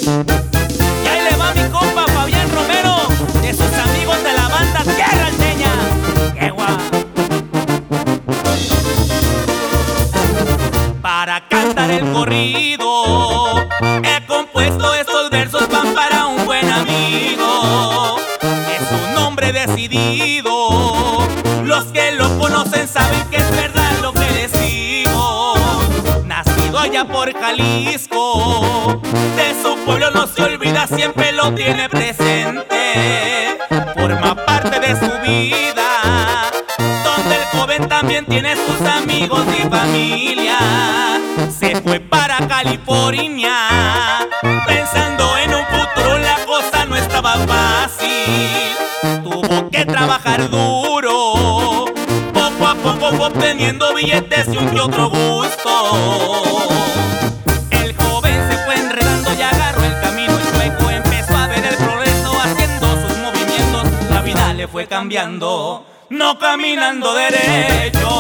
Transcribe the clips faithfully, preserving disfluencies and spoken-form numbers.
Y ahí le va mi compa Fabián Romero, de sus amigos de la banda Tierra Alteña. ¡Qué guau! Para cantar el corrido he compuesto estos versos, van para un buen amigo. Es un hombre decidido, los que lo conocen saben que es verdad lo que les digo. Nacido allá por Jalisco, de su pueblo no se olvida, siempre lo tiene presente. Forma parte de su vida, donde el joven también tiene sus amigos y familia. Se fue para California, pensando en un futuro, la cosa no estaba fácil. Tuvo que trabajar duro, poco a poco fue obteniendo billetes y un que otro gusto. El joven se fue enredando y agarró el camino chueco, empezó a ver el progreso haciendo sus movimientos. La vida le fue cambiando, no caminando derecho.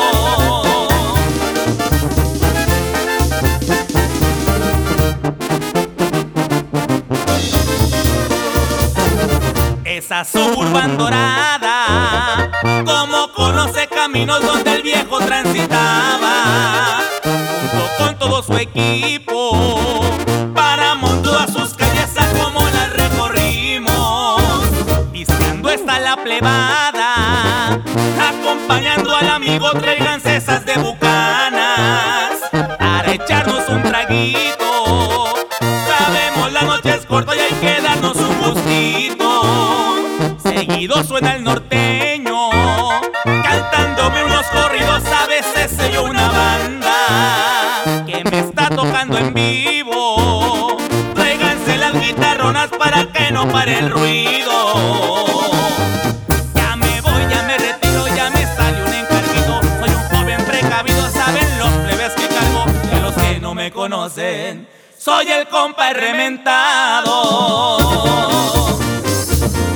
Esa suburban dorada, como conoce caminos donde el viejo transitaba, junto con todo su equipo, paramos todas sus calles a como las recorrimos, pisteando está la plebada, acompañando al amigo, tráiganse esas de bucanas, para echarnos un traguito. Sabemos la noche es corta y hay que darnos un gustito. Seguido suena el norteño, cantándome unos corridos, a veces se oye una banda que me está tocando en vivo. Tráiganse las guitarronas para que no pare el ruido. Ya me voy, ya me retiro, ya me sale un encarguito. Soy un joven precavido, saben los plebes que cargo, y los que no me conocen, soy el compa Errementado.